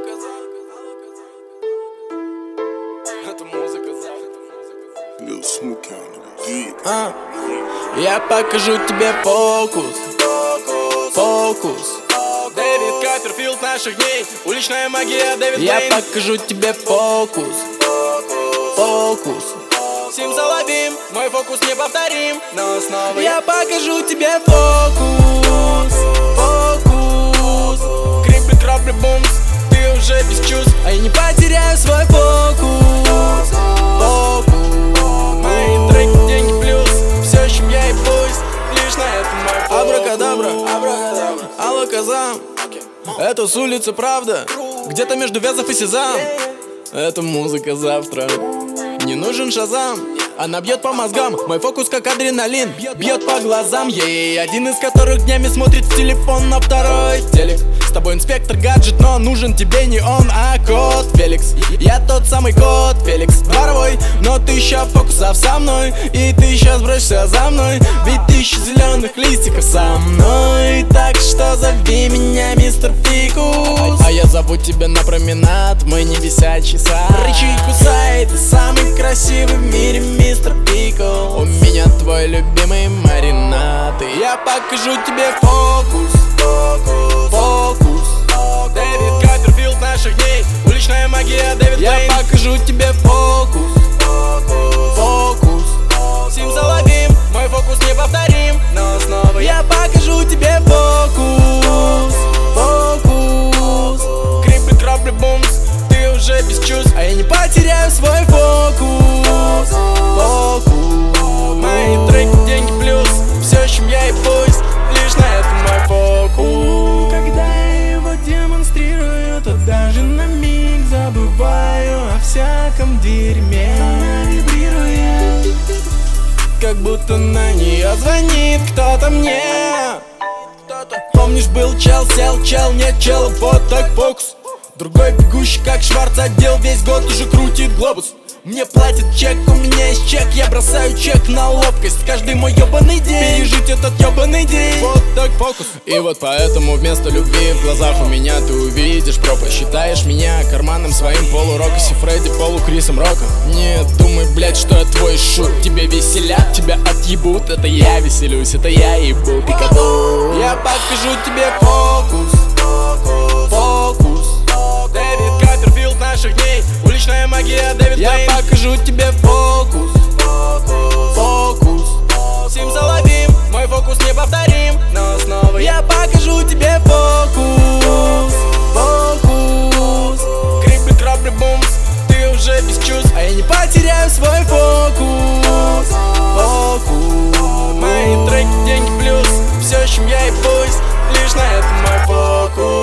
Это музыка Я покажу тебе фокус. Дэвид Копперфилд наших дней. Уличная магия Дэвид Я Блейн. покажу тебе фокус. Симсалабим, мой фокус неповторим, но снова Я покажу тебе фокус. Крипли, крапли, бумс, ты уже без чувств. А я не потеряю свой фокус. Мои треки, деньги плюс. Все, с чем я и пусть, лишь на этом мой фокус. Абракадабра, алаказам. Это с улицы правда, где-то между Вязов и Сезам. Это музыка завтра. Не нужен Шазам, она бьет по мозгам. Мой фокус как адреналин, бьет по глазам. Ей один из которых днями смотрит в телефон, на второй телек. С тобой инспектор гаджет, но нужен тебе не он, а кот Феликс. Я тот самый кот Феликс, дворовой, но тысяча фокусов со мной. И ты сейчас бросишься за мной, ведь тысяча зеленых листиков со мной. Так что зови меня мистер Фикус. А я зову тебя на променад, мы не висячий сад. Рычи и кусай, ты самый красивый в мире мистер Фикус. У меня твой любимый маринад, и я покажу тебе фокус. Дэвид Копперфилд наших дней. Уличная магия Дэвид Блейн. Я покажу тебе фокус. Симсалабим, мой фокус неповторим, но снова Я покажу тебе фокус. Крипли, крапли, бумс, ты уже без чувств. А я не потеряю свой фокус. Мои треки, деньги плюс. Все, с чем я и пусть, лишь на этом мой фокус. Когда я его демонстрирую, то даже на миг забываю о всяком дерьме. Она вибрирует, как будто на нее звонит кто-то мне. Помнишь, был чел, сел чел, нет чел, вот так фокус. Другой бегущий, как Шварц, отдел весь год уже крутит глобус. Мне платят чек, у меня есть чек, я бросаю чек на ловкость. Каждый мой ебаный день, пережить этот ебаный день. Вот так фокус. И вот поэтому вместо любви в глазах у меня ты увидишь пропасть. Считаешь меня карманом своим полурокоси Фредди, полукрисом Роком. Не думай, блять, что я твой шут. Тебе веселят, тебя отъебут. Это я веселюсь, это я ебу пикабу. Я покажу тебе фокус. Дэвид Копперфилд наших дней. Уличная магия Дэвид Блейн. Я покажу тебе фокус. Симсалабим, мой фокус неповторим, но снова Я покажу тебе фокус. Крипли, крапли, бумс, ты уже без чувств. А я не потеряю свой фокус. Мои треки, деньги плюс. Все, с чем я и пусть, лишь на этом мой фокус.